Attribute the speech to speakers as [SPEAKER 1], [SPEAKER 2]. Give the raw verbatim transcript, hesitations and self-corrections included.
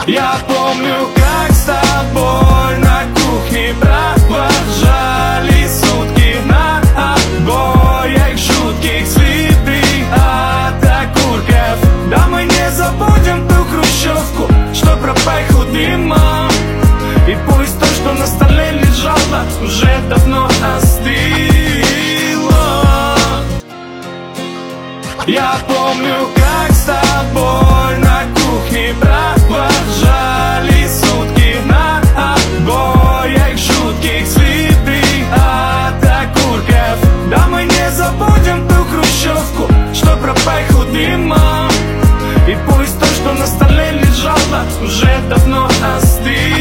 [SPEAKER 1] Я помню, как с тобой на кухне провожали сутки на обоях жутких следы от окурков. Да мы не забудем ту хрущевку, что пропахла дымом. И пусть то, что на столе лежало, уже давно остыло. Я помню, как с тобой на кухне провожали сутки на обоях жутких следы от окурков. Да мы не забудем ту хрущевку, что пропахла дымом. И пусть то, что на столе лежало, уже давно остыло.